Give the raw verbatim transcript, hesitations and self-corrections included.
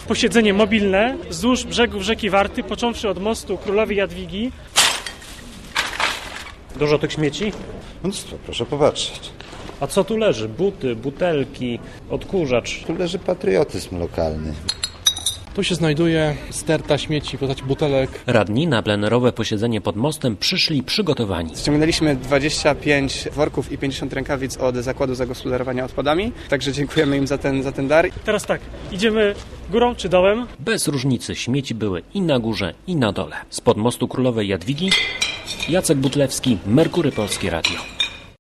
Posiedzenie mobilne wzdłuż brzegów rzeki Warty, począwszy od mostu Królowej Jadwigi. Dużo tych śmieci? Mnóstwo, proszę popatrzeć. A co tu leży? Buty, butelki, odkurzacz. Tu leży patriotyzm lokalny. Tu się znajduje sterta śmieci w postaci butelek. Radni na plenerowe posiedzenie pod mostem przyszli przygotowani. Ściągnęliśmy dwadzieścia pięć worków i pięćdziesiąt rękawic od Zakładu Zagospodarowania Odpadami, także dziękujemy im za ten, za ten dar. Teraz tak, idziemy górą czy dołem? Bez różnicy śmieci były i na górze, i na dole. Spod mostu Królowej Jadwigi Jacek Butlewski, Merkury Polskie Radio.